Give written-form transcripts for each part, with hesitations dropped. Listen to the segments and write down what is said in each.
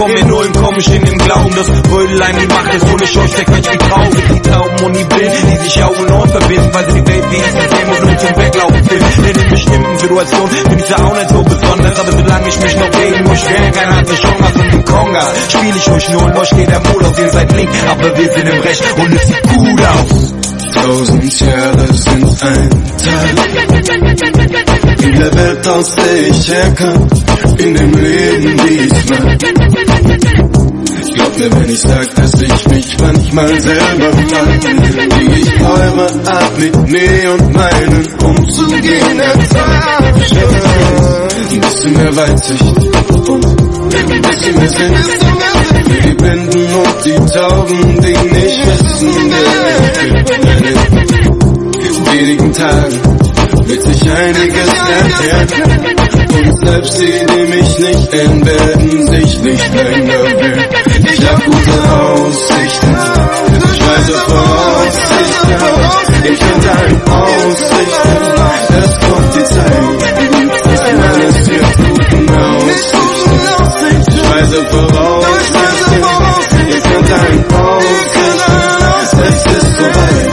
komm in Nullen, komm ich in den Glauben. Das Brödelein, die Macht ist ohne Schornstein, Mensch wie traurig. Die Tauben und die Blinden, die sich Augen und Ohren verbinden, weil sie die Welt wie es sehen und nur zum Weglaufen filmen. Denn in bestimmten Situationen bin ich ja auch nicht so besonders, aber solange ich mich noch gegen euch wähle, keiner hat eine Chance und den Kongas spiel ich euch nur und euch geht der Mond aus, ihr seid link, aber wir sind im Recht und es sieht gut aus. 1000 Jahre sind ein Tag in der Welt, aus der ich herkam, in dem Leben diesmal. Glaub mir, wenn ich sag, dass ich mich manchmal selber frag, wie ich eure Art mit mir und meinen umzugehen ertrag. Ein bisschen mehr Weitsicht und ein bisschen mehr Sinn für die Blinden und die Tauben, die nicht wissen, in wenigen Tagen wird sich einiges erklären. Und selbst die, die mich nicht kennen, werden sich nicht länger wehren. Ich hab gute Aussichten, ich weise Voraussichten, ich könnte ein Aussichten, es kommt die Zeit, dass alles wird guten Aussichten. Ich weise Voraussichten, ich könnte ein Aussichten, es ist soweit.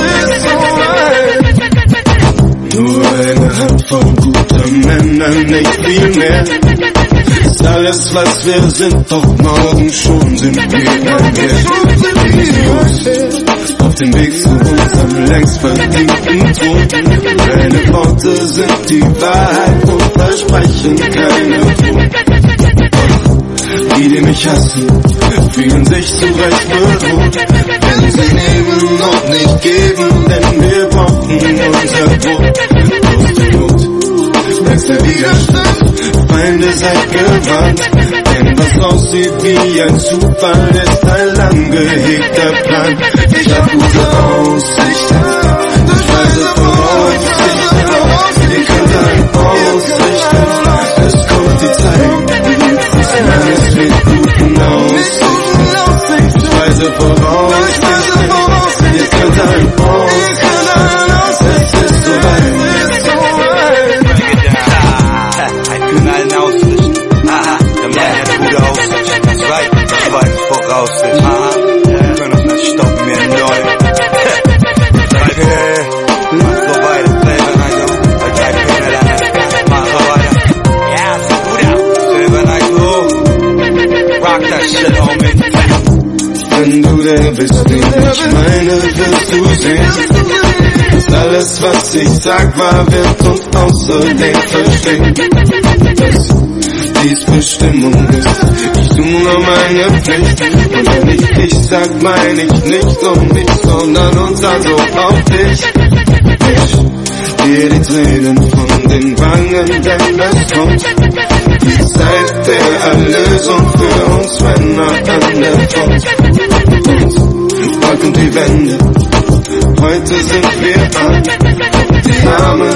Nur eine Handvoll guter Männer, nicht viel mehr. Ist alles, was wir sind, doch morgen schon sind wir ein Meer. Auf dem Weg zu unserem längst verdienten Tod. Deine Worte sind die Wahrheit und versprechen keine Tod. Die, die mich hassen, fühlen sich zu Recht bedroht. Wenn sie nehmen und nicht geben, denn wir brauchen unser Brot. Aus der Not wächst der Widerstand, Feinde seid gewarnt. Denn was aussieht wie ein Zufall, ist ein lang gehegter Plan. Ich hab gute Aussichten, ich weise Voraussichten, ihr könnt ein Aussichten, es kommt die Zeit, alles mit guten Aussichten. Ich weise Voraussichten, ihr könnt ein Aussichten, es ist soweit. Ein Knallen Aussichten, aha, der Mann hat gute Aussichten, das weiß ich weise Voraussichten, aha, wir können uns nicht stoppen, wir neu. Mach so weiter, selber rein, weil kein Finger dann ist, mach so weiter. Ja, sieht gut aus, selber rein, so. Rock that shit, homie. Wenn du der bist, den ich meine, wirst du sehen, dass alles, was ich sag, wahr wird und außerdem verstehen, dass dies Bestimmung ist. Ich tu nur meine Pflicht und wenn ich dich sag, meine ich nicht um mich, sondern uns also auf dich. Ich dir die Tränen von den Wangen, denn es kommt die Zeit der Erlösung für uns Männer an der Front. Und packen die Wände, heute sind wir an, die Arme